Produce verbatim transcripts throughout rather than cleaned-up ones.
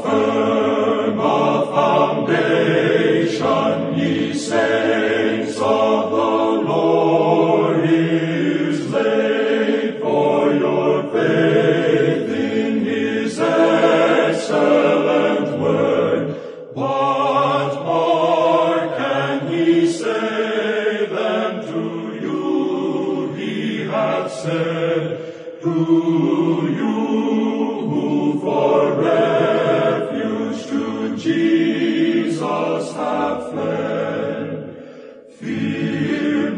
firm a foundation, ye saints of the Lord is laid, for your faith in his excellent word. What more can he say than to you he hath said? To you who for refuge to Jesus have fled, fear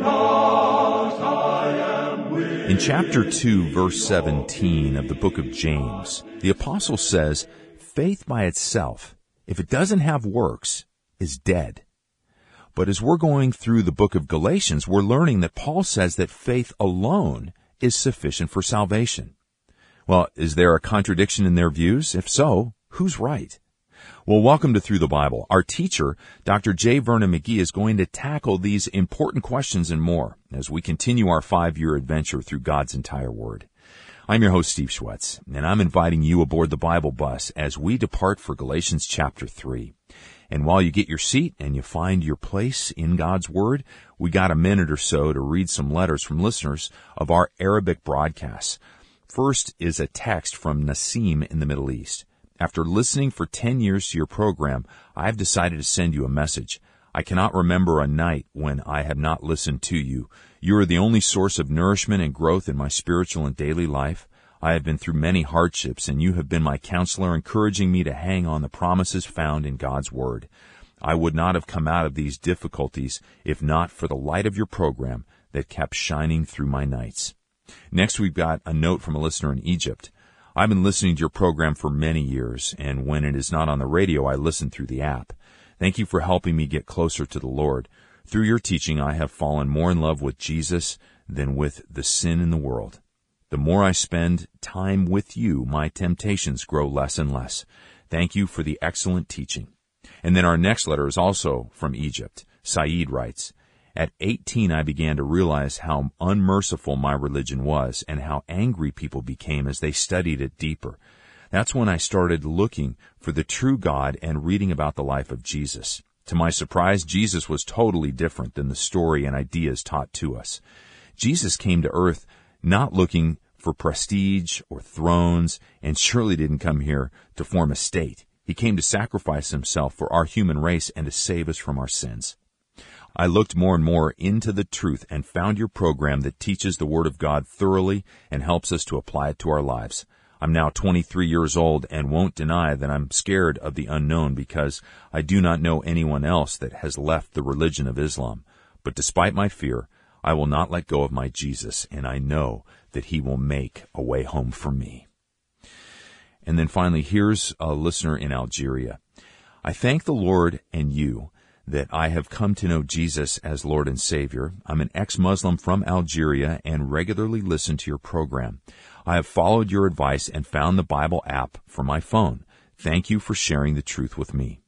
not, I am with. In chapter two, verse seventeen of the book of James, the apostle says, faith by itself, if it doesn't have works, is dead. But as we're going through the book of Galatians, we're learning that Paul says that faith alone is sufficient for salvation. Well, is there a contradiction in their views? If so, who's right? Well, welcome to Through the Bible. Our teacher, Doctor J. Vernon McGee, is going to tackle these important questions and more as we continue our five-year adventure through God's entire Word. I'm your host, Steve Schwetz, and I'm inviting you aboard the Bible bus as we depart for Galatians chapter three. And while you get your seat and you find your place in God's Word, we got a minute or so to read some letters from listeners of our Arabic broadcasts. First is a text from Nassim in the Middle East. After listening for ten years to your program, I've decided to send you a message. I cannot remember a night when I have not listened to you. You are the only source of nourishment and growth in my spiritual and daily life. I have been through many hardships, and you have been my counselor, encouraging me to hang on the promises found in God's Word. I would not have come out of these difficulties if not for the light of your program that kept shining through my nights. Next, we've got a note from a listener in Egypt. I've been listening to your program for many years, and when it is not on the radio, I listen through the app. Thank you for helping me get closer to the Lord. Through your teaching, I have fallen more in love with Jesus than with the sin in the world. The more I spend time with you, my temptations grow less and less. Thank you for the excellent teaching. And then our next letter is also from Egypt. Saeed writes, at eighteen, I began to realize how unmerciful my religion was and how angry people became as they studied it deeper. That's when I started looking for the true God and reading about the life of Jesus. To my surprise, Jesus was totally different than the story and ideas taught to us. Jesus came to earth not looking for prestige or thrones, and surely didn't come here to form a state. He came to sacrifice himself for our human race and to save us from our sins. I looked more and more into the truth and found your program that teaches the Word of God thoroughly and helps us to apply it to our lives. I'm now twenty-three years old and won't deny that I'm scared of the unknown because I do not know anyone else that has left the religion of Islam. But despite my fear, I will not let go of my Jesus, and I know that he will make a way home for me. And then finally, here's a listener in Algeria. I thank the Lord and you that I have come to know Jesus as Lord and Savior. I'm an ex-Muslim from Algeria and regularly listen to your program. I have followed your advice and found the Bible app for my phone. Thank you for sharing the truth with me.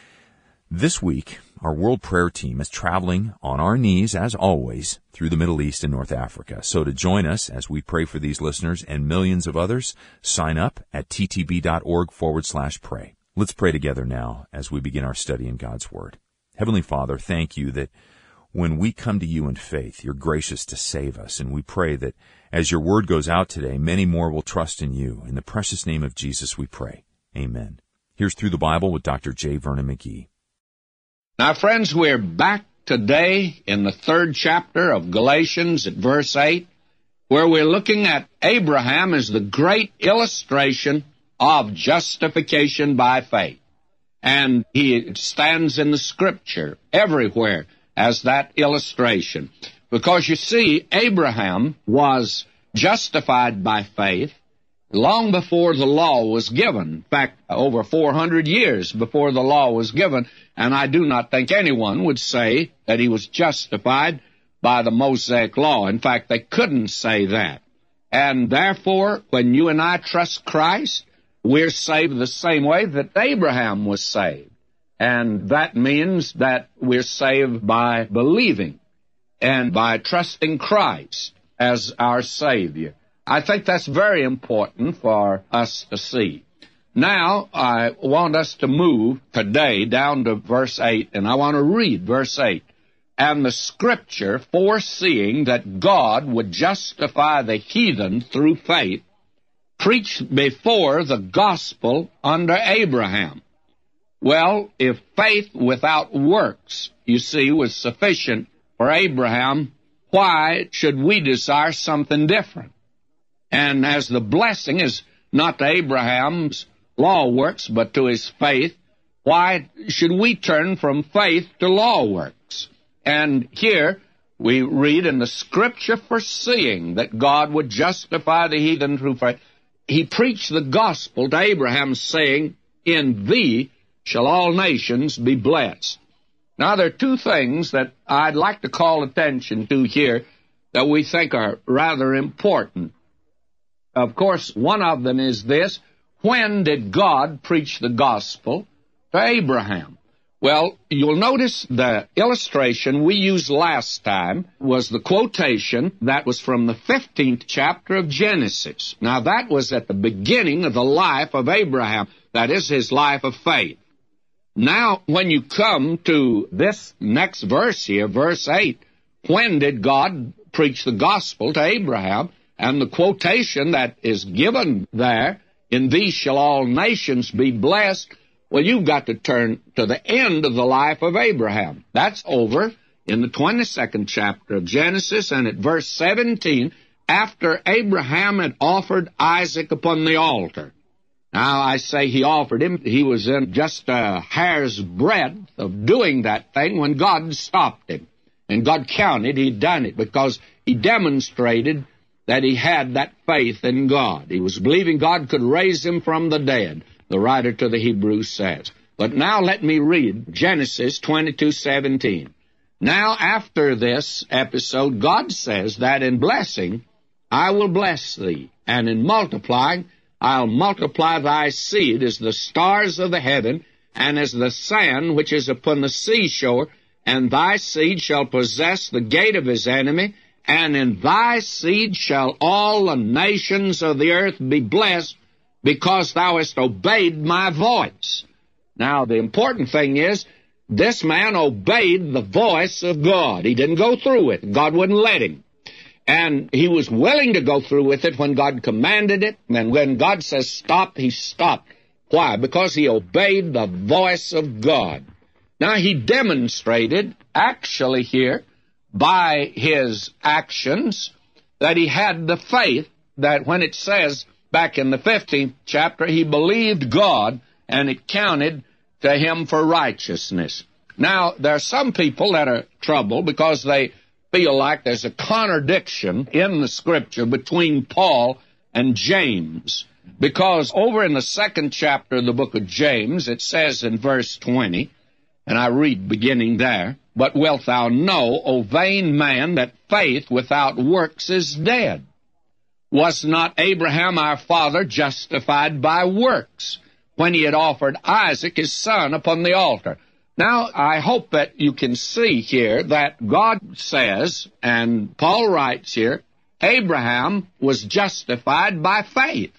This week, our World Prayer Team is traveling on our knees, as always, through the Middle East and North Africa. So to join us as we pray for these listeners and millions of others, sign up at ttb.org forward slash pray. Let's pray together now as we begin our study in God's Word. Heavenly Father, thank you that when we come to you in faith, you're gracious to save us. And we pray that as your Word goes out today, many more will trust in you. In the precious name of Jesus we pray. Amen. Here's Through the Bible with Doctor J. Vernon McGee. Now, friends, we're back today in the third chapter of Galatians at verse eight, where we're looking at Abraham as the great illustration of justification by faith. And he stands in the Scripture everywhere as that illustration. Because, you see, Abraham was justified by faith long before the law was given. In fact, over four hundred years before the law was given, and I do not think anyone would say that he was justified by the Mosaic law. In fact, they couldn't say that. And therefore, when you and I trust Christ, we're saved the same way that Abraham was saved. And that means that we're saved by believing and by trusting Christ as our Savior. I think that's very important for us to see. Now, I want us to move today down to verse eight, and I want to read verse eight. And the Scripture, foreseeing that God would justify the heathen through faith, preached before the gospel under Abraham. Well, if faith without works, you see, was sufficient for Abraham, why should we desire something different? And as the blessing is not to Abraham's law works, but to his faith, why should we turn from faith to law works? And here we read, in the Scripture foreseeing that God would justify the heathen through faith, he preached the gospel to Abraham, saying, in thee shall all nations be blessed. Now, there are two things that I'd like to call attention to here that we think are rather important. Of course, one of them is this: when did God preach the gospel to Abraham? Well, you'll notice the illustration we used last time was the quotation that was from the fifteenth chapter of Genesis. Now, that was at the beginning of the life of Abraham. That is, his life of faith. Now, when you come to this next verse here, verse eight, when did God preach the gospel to Abraham? And the quotation that is given there, in thee shall all nations be blessed, well, you've got to turn to the end of the life of Abraham. That's over in the twenty-second chapter of Genesis, and at verse seventeen, after Abraham had offered Isaac upon the altar. Now, I say he offered him. He was in just a hair's breadth of doing that thing when God stopped him. And God counted he'd done it because he demonstrated that he had that faith in God. He was believing God could raise him from the dead, the writer to the Hebrews says. But now let me read Genesis twenty-two seventeen. Now, after this episode, God says that in blessing I will bless thee, and in multiplying I'll multiply thy seed as the stars of the heaven, and as the sand which is upon the seashore, and thy seed shall possess the gate of his enemy, and in thy seed shall all the nations of the earth be blessed, because thou hast obeyed my voice. Now, the important thing is, this man obeyed the voice of God. He didn't go through it. God wouldn't let him. And he was willing to go through with it when God commanded it, and when God says stop, he stopped. Why? Because he obeyed the voice of God. Now, he demonstrated, actually here, by his actions, that he had the faith that when it says back in the fifteenth chapter, he believed God, and it counted to him for righteousness. Now, there are some people that are troubled because they feel like there's a contradiction in the Scripture between Paul and James. Because over in the second chapter of the book of James, it says in verse twenty, and I read beginning there, but wilt thou know, O vain man, that faith without works is dead? Was not Abraham our father justified by works, when he had offered Isaac his son upon the altar? Now, I hope that you can see here that God says, and Paul writes here, Abraham was justified by faith.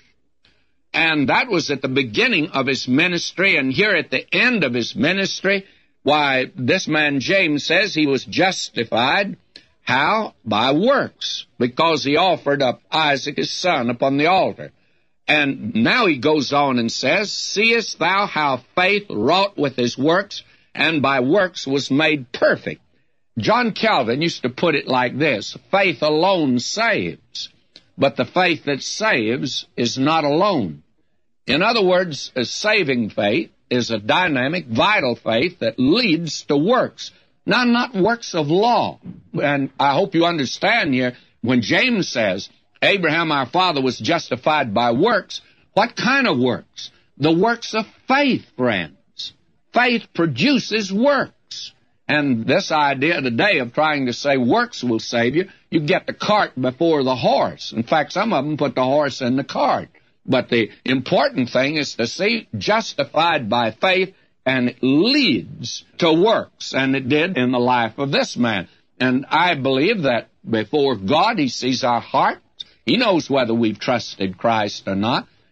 And that was at the beginning of his ministry, and here at the end of his ministry, why, this man James says he was justified. How? By works, because he offered up Isaac his son upon the altar. And now he goes on and says, seest thou how faith wrought with his works, and by works was made perfect? John Calvin used to put it like this: faith alone saves, but the faith that saves is not alone. In other words, a saving faith is a dynamic, vital faith that leads to works. Now, not works of law. And I hope you understand here, when James says, Abraham our father was justified by works, what kind of works? The works of faith, friends. Faith produces works. And this idea today of trying to say works will save you, you get the cart before the horse. In fact, some of them put the horse in the cart. But the important thing is to see justified by faith, and it leads to works. And it did in the life of this man. And I believe that before God, he sees our heart. He knows whether we've trusted Christ or not.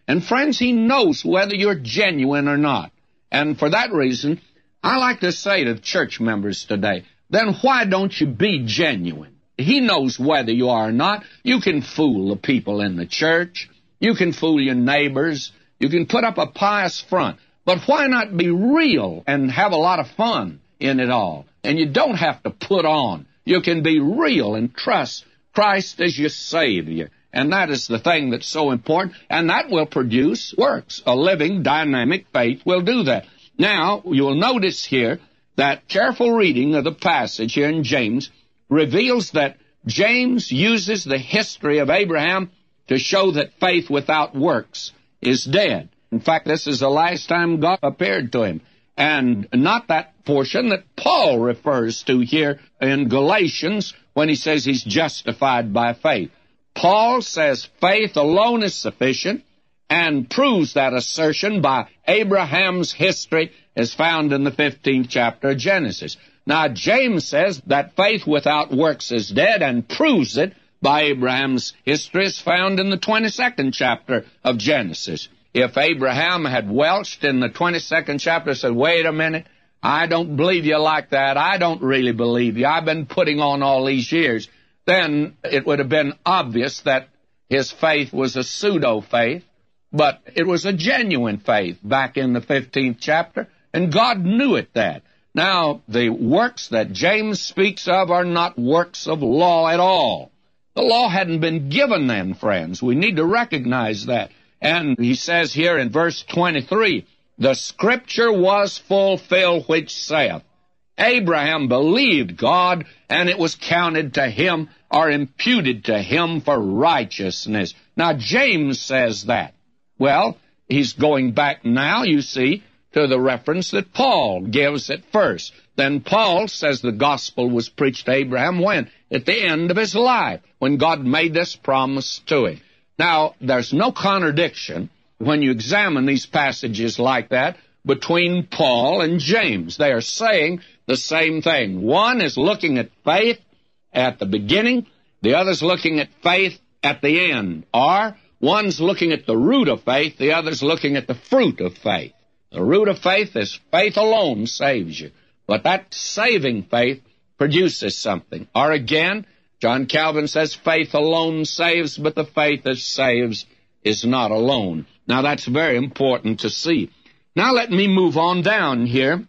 And friends, he knows whether you're genuine or not. And for that reason, I like to say to church members today, then why don't you be genuine? He knows whether you are or not. You can fool the people in the church. You can fool your neighbors. You can put up a pious front. But why not be real and have a lot of fun in it all? And you don't have to put on. You can be real and trust Christ as your Savior. And that is the thing that's so important. And that will produce works. A living, dynamic faith will do that. Now, you'll notice here that careful reading of the passage here in James reveals that James uses the history of Abraham to show that faith without works is dead. In fact, this is the last time God appeared to him. And not that portion that Paul refers to here in Galatians when he says he's justified by faith. Paul says faith alone is sufficient and proves that assertion by Abraham's history as found in the fifteenth chapter of Genesis. Now, James says that faith without works is dead and proves it by Abraham's history as found in the twenty-second chapter of Genesis. If Abraham had welched in the twenty-second chapter and said, wait a minute, I don't believe you like that. I don't really believe you. I've been putting on all these years. Then it would have been obvious that his faith was a pseudo-faith, but it was a genuine faith back in the fifteenth chapter, and God knew it that. Now, the works that James speaks of are not works of law at all. The law hadn't been given then, friends. We need to recognize that. And he says here in verse twenty-three, the Scripture was fulfilled which saith, Abraham believed God, and it was counted to him or imputed to him for righteousness. Now, James says that. Well, he's going back now, you see, to the reference that Paul gives at first. Then Paul says the gospel was preached to Abraham when? At the end of his life, when God made this promise to him. Now, there's no contradiction when you examine these passages like that between Paul and James. They are saying the same thing. One is looking at faith at the beginning, the other's looking at faith at the end. Or one's looking at the root of faith, the other's looking at the fruit of faith. The root of faith is faith alone saves you. But that saving faith produces something. Or again, John Calvin says faith alone saves, but the faith that saves is not alone. Now, that's very important to see. Now, let me move on down here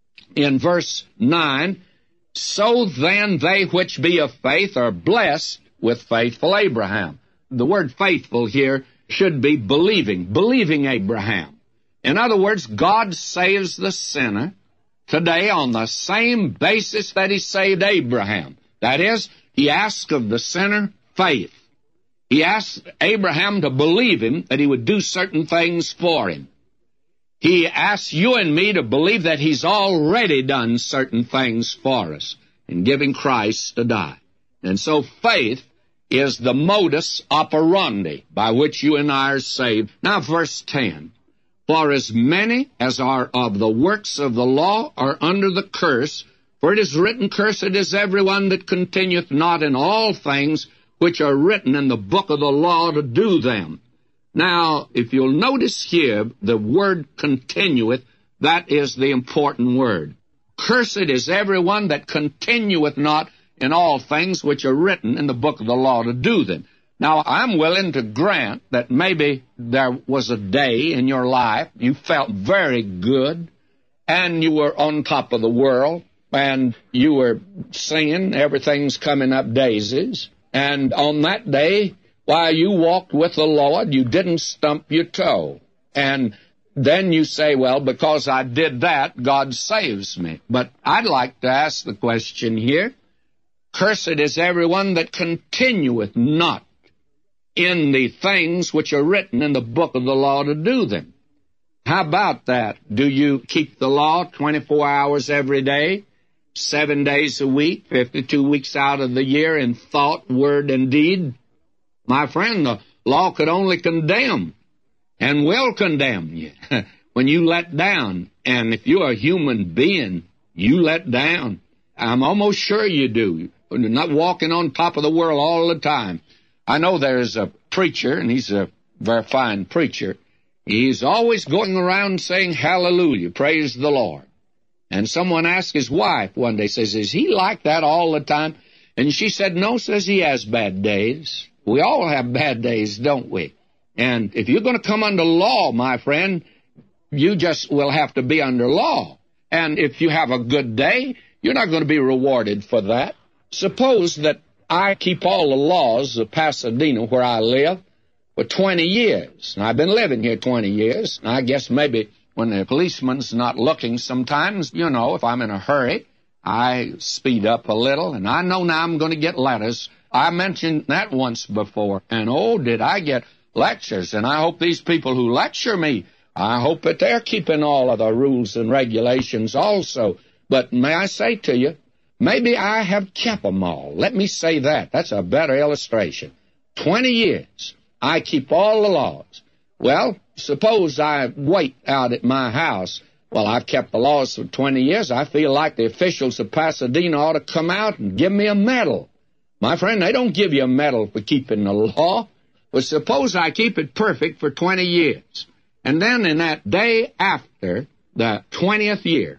in verse nine. So then they which be of faith are blessed with faithful Abraham. The word faithful here should be believing, believing Abraham. In other words, God saves the sinner today on the same basis that he saved Abraham. That is, he asks of the sinner faith. He asks Abraham to believe him, that he would do certain things for him. He asks you and me to believe that he's already done certain things for us in giving Christ to die. And so faith is the modus operandi by which you and I are saved. Now, verse ten. For as many as are of the works of the law are under the curse, for it is written, Cursed is everyone that continueth not in all things which are written in the book of the law to do them. Now, if you'll notice here, the word continueth, that is the important word. Cursed is everyone that continueth not in all things which are written in the book of the law to do them. Now, I'm willing to grant that maybe there was a day in your life you felt very good, and you were on top of the world, and you were singing, everything's coming up daisies, and on that day, while you walked with the Lord, you didn't stump your toe. And then you say, well, because I did that, God saves me. But I'd like to ask the question here, Cursed is everyone that continueth not in the things which are written in the book of the law to do them. How about that? Do you keep the law twenty-four hours every day, seven days a week, fifty-two weeks out of the year in thought, word, and deed? My friend, the law could only condemn and will condemn you when you let down. And if you're a human being, you let down. I'm almost sure you do. You're not walking on top of the world all the time. I know there's a preacher, and he's a very fine preacher. He's always going around saying, hallelujah, praise the Lord. And someone asked his wife one day, says, is he like that all the time? And she said, no, says he has bad days. We all have bad days, don't we? And if you're going to come under law, my friend, you just will have to be under law. And if you have a good day, you're not going to be rewarded for that. Suppose that I keep all the laws of Pasadena, where I live, for twenty years. And I've been living here twenty years. And I guess maybe when the policeman's not looking sometimes, you know, if I'm in a hurry, I speed up a little. And I know now I'm going to get letters. I mentioned that once before. And, oh, did I get lectures. And I hope these people who lecture me, I hope that they're keeping all of the rules and regulations also. But may I say to you, maybe I have kept them all. Let me say that. That's a better illustration. Twenty years, I keep all the laws. Well, suppose I wait out at my house. Well, I've kept the laws for twenty years. I feel like the officials of Pasadena ought to come out and give me a medal. My friend, they don't give you a medal for keeping the law. But suppose I keep it perfect for twenty years. And then in that day after the twentieth year,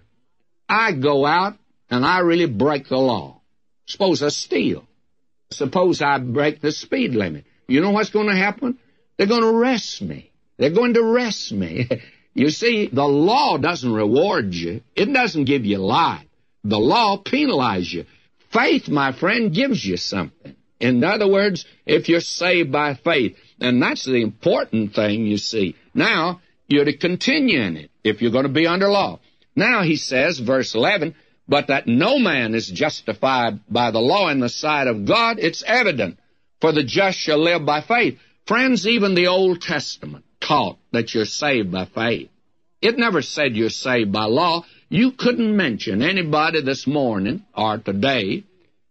I go out and I really break the law. Suppose I steal. Suppose I break the speed limit. You know what's going to happen? They're going to arrest me. They're going to arrest me. You see, the law doesn't reward you. It doesn't give you life. The law penalizes you. Faith, my friend, gives you something. In other words, if you're saved by faith, and that's the important thing, you see. Now, you're to continue in it if you're going to be under law. Now, he says, verse eleven, but that no man is justified by the law in the sight of God, it's evident, for the just shall live by faith. Friends, even the Old Testament taught that you're saved by faith. It never said you're saved by law. You couldn't mention anybody this morning or today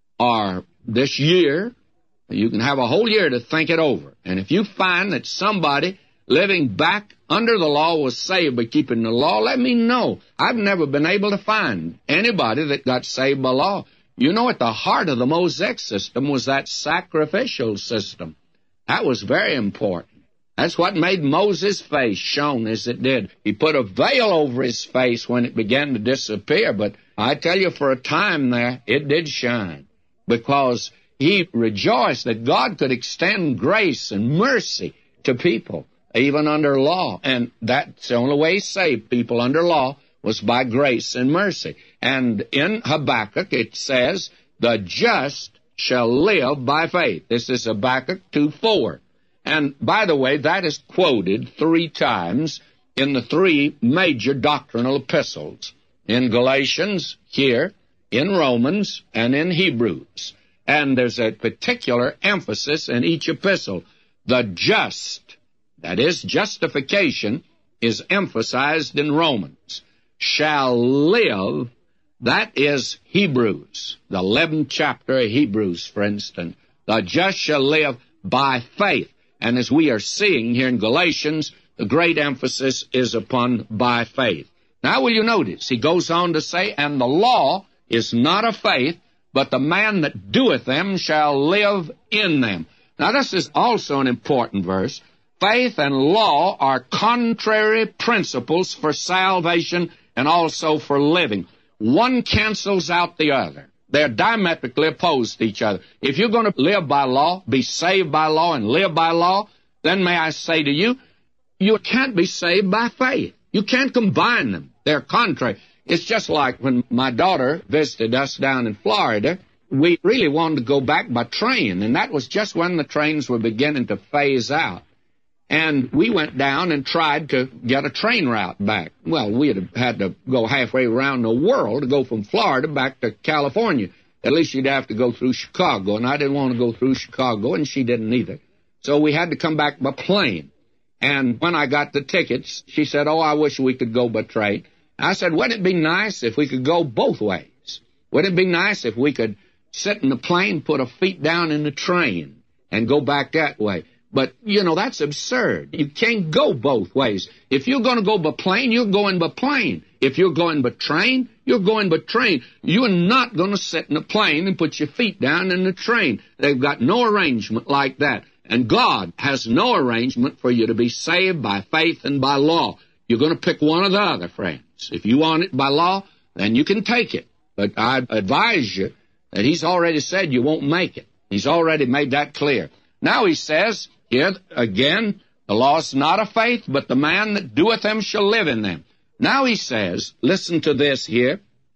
or this year. You can have a whole year to think it over. And if you find that somebody living back under the law was saved by keeping the law, let me know. I've never been able to find anybody that got saved by law. You know, at the heart of the Mosaic system was that sacrificial system. That was very important. That's what made Moses' face shone as it did. He put a veil over his face when it began to disappear, but I tell you, for a time there, it did shine, because he rejoiced that God could extend grace and mercy to people, even under law. And that's the only way he saved people under law, was by grace and mercy. And in Habakkuk it says, the just shall live by faith. This is Habakkuk two four. And by the way, that is quoted three times in the three major doctrinal epistles, in Galatians, here, in Romans, and in Hebrews. And there's a particular emphasis in each epistle. The just, that is, justification, is emphasized in Romans. Shall live, that is Hebrews, the eleventh chapter of Hebrews, for instance. The just shall live by faith. And as we are seeing here in Galatians, the great emphasis is upon by faith. Now will you notice, he goes on to say, and the law is not of faith, but the man that doeth them shall live in them. Now this is also an important verse. Faith and law are contrary principles for salvation and also for living. One cancels out the other. They're diametrically opposed to each other. If you're going to live by law, be saved by law, and live by law, then may I say to you, you can't be saved by faith. You can't combine them. They're contrary. It's just like when my daughter visited us down in Florida, we really wanted to go back by train, and that was just when the trains were beginning to phase out. And we went down and tried to get a train route back. Well, we had had to go halfway around the world to go from Florida back to California. At least you'd have to go through Chicago, and I didn't want to go through Chicago, and she didn't either. So we had to come back by plane. And when I got the tickets, she said, oh, I wish we could go by train. I said, wouldn't it be nice if we could go both ways? Wouldn't it be nice if we could sit in the plane, put our feet down in the train, and go back that way? But, you know, that's absurd. You can't go both ways. If you're going to go by plane, you're going by plane. If you're going by train, you're going by train. You're not going to sit in a plane and put your feet down in the train. They've got no arrangement like that. And God has no arrangement for you to be saved by faith and by law. You're going to pick one or the other, friends. If you want it by law, then you can take it. But I advise you that he's already said you won't make it. He's already made that clear. Now he says, here again, the law is not of faith, but the man that doeth them shall live in them. Now he says, listen to this here,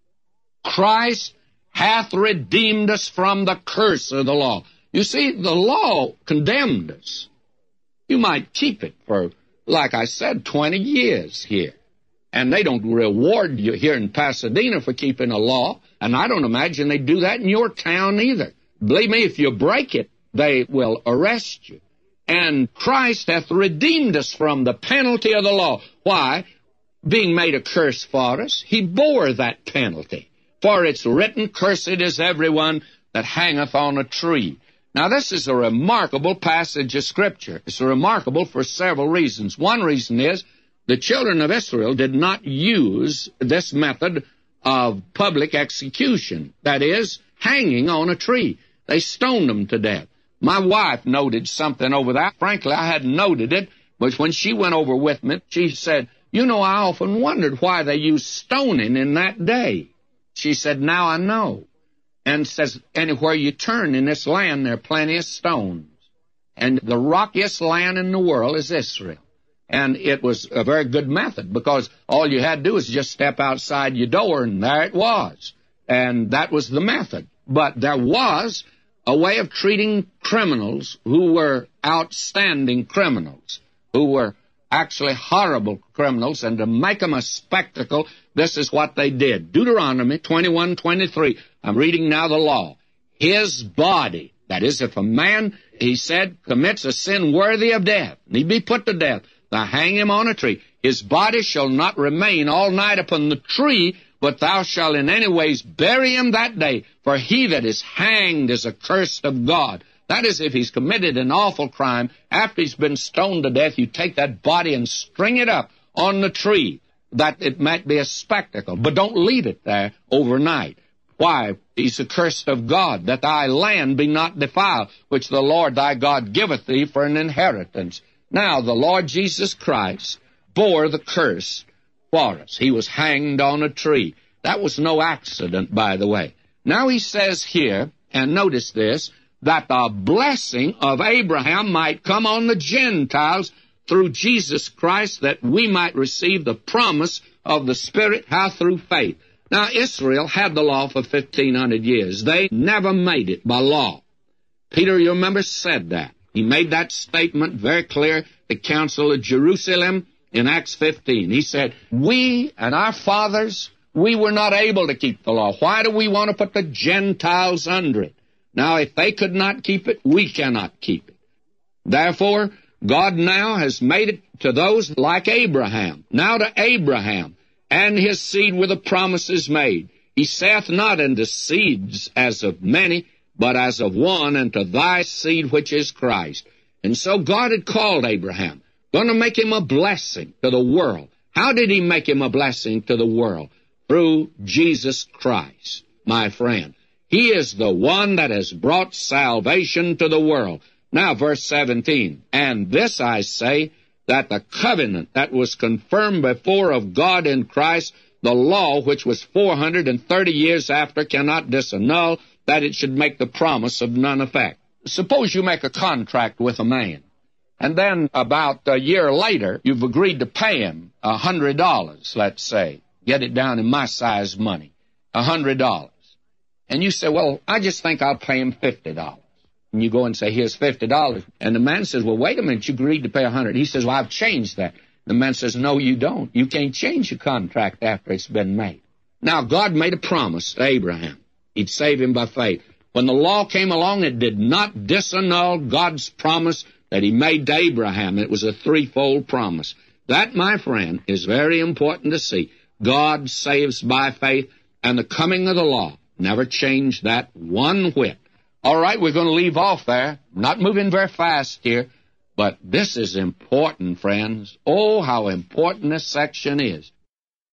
Christ hath redeemed us from the curse of the law. You see, the law condemned us. You might keep it for, like I said, twenty years here. And they don't reward you here in Pasadena for keeping a law. And I don't imagine they do that in your town either. Believe me, if you break it, they will arrest you. And Christ hath redeemed us from the penalty of the law. Why? Being made a curse for us, he bore that penalty. For it's written, cursed is everyone that hangeth on a tree. Now, this is a remarkable passage of Scripture. It's remarkable for several reasons. One reason is the children of Israel did not use this method of public execution, that is, hanging on a tree. They stoned them to death. My wife noted something over that. Frankly, I hadn't noted it, but when she went over with me, she said, you know, I often wondered why they used stoning in that day. She said, now I know. And says, anywhere you turn in this land, there are plenty of stones. And the rockiest land in the world is Israel. And it was a very good method, because all you had to do was just step outside your door, and there it was. And that was the method. But there was a way of treating criminals who were outstanding criminals, who were actually horrible criminals, and to make them a spectacle, this is what they did. Deuteronomy twenty-one twenty-three. I'm reading now the law. His body, that is, if a man, he said, commits a sin worthy of death, and he be put to death, thou hang him on a tree. His body shall not remain all night upon the tree, but thou shalt in any ways bury him that day. For he that is hanged is accursed of God. That is, if he's committed an awful crime, after he's been stoned to death, you take that body and string it up on the tree, that it might be a spectacle. But don't leave it there overnight. Why? He's accursed of God, that thy land be not defiled, which the Lord thy God giveth thee for an inheritance. Now, the Lord Jesus Christ bore the curse for us. He was hanged on a tree. That was no accident, by the way. Now he says here, and notice this, that the blessing of Abraham might come on the Gentiles through Jesus Christ, that we might receive the promise of the Spirit, how? Through faith. Now, Israel had the law for fifteen hundred years. They never made it by law. Peter, you remember, said that. He made that statement very clear at the Council of Jerusalem in Acts fifteen. He said, we and our fathers, we were not able to keep the law. Why do we want to put the Gentiles under it? Now, if they could not keep it, we cannot keep it. Therefore, God now has made it to those like Abraham. Now to Abraham and his seed were the promises made. He saith not unto seeds as of many, but as of one, and to thy seed which is Christ. And so God had called Abraham, going to make him a blessing to the world. How did he make him a blessing to the world? Through Jesus Christ, my friend. He is the one that has brought salvation to the world. Now, verse seventeen, and this I say, that the covenant that was confirmed before of God in Christ, the law which was four hundred thirty years after, cannot disannul, that it should make the promise of none effect. Suppose you make a contract with a man, and then about a year later, you've agreed to pay him a hundred dollars, let's say. Get it down in my size money, a hundred dollars. And you say, well, I just think I'll pay him fifty dollars. And you go and say, here's fifty dollars. And the man says, well, wait a minute, you agreed to pay a hundred. He says, well, I've changed that. The man says, no, you don't. You can't change your contract after it's been made. Now, God made a promise to Abraham. He'd save him by faith. When the law came along, it did not disannul God's promise that he made to Abraham. It was a threefold promise. That, my friend, is very important to see. God saves by faith, and the coming of the law never changed that one whit. All right, we're going to leave off there. Not moving very fast here, but this is important, friends. Oh, how important this section is.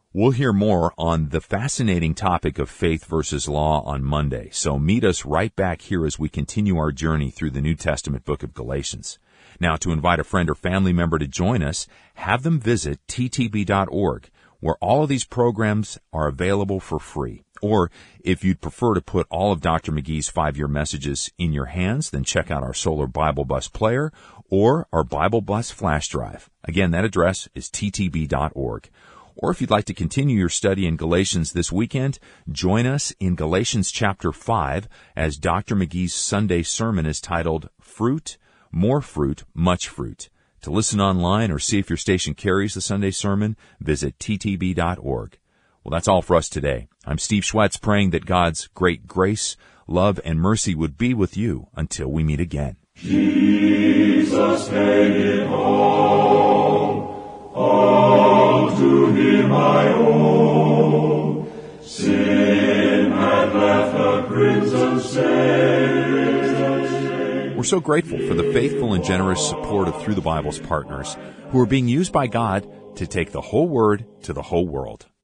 We'll hear more on the fascinating topic of faith versus law on Monday, so meet us right back here as we continue our journey through the New Testament book of Galatians. Now, to invite a friend or family member to join us, have them visit T T B dot org, where all of these programs are available for free. Or, if you'd prefer to put all of Doctor McGee's five-year messages in your hands, then check out our Solar Bible Bus player or our Bible Bus flash drive. Again, that address is T T B dot org. Or if you'd like to continue your study in Galatians this weekend, join us in Galatians chapter five as Doctor McGee's Sunday sermon is titled Fruit, More Fruit, Much Fruit. To listen online or see if your station carries the Sunday sermon, visit T T B dot org. Well, that's all for us today. I'm Steve Schwetz, praying that God's great grace, love, and mercy would be with you until we meet again. Jesus made it all, all to Him I owe. Sin had left a crimson stain. We're so grateful for the faithful and generous support of Through the Bible's partners, who are being used by God to take the whole Word to the whole world.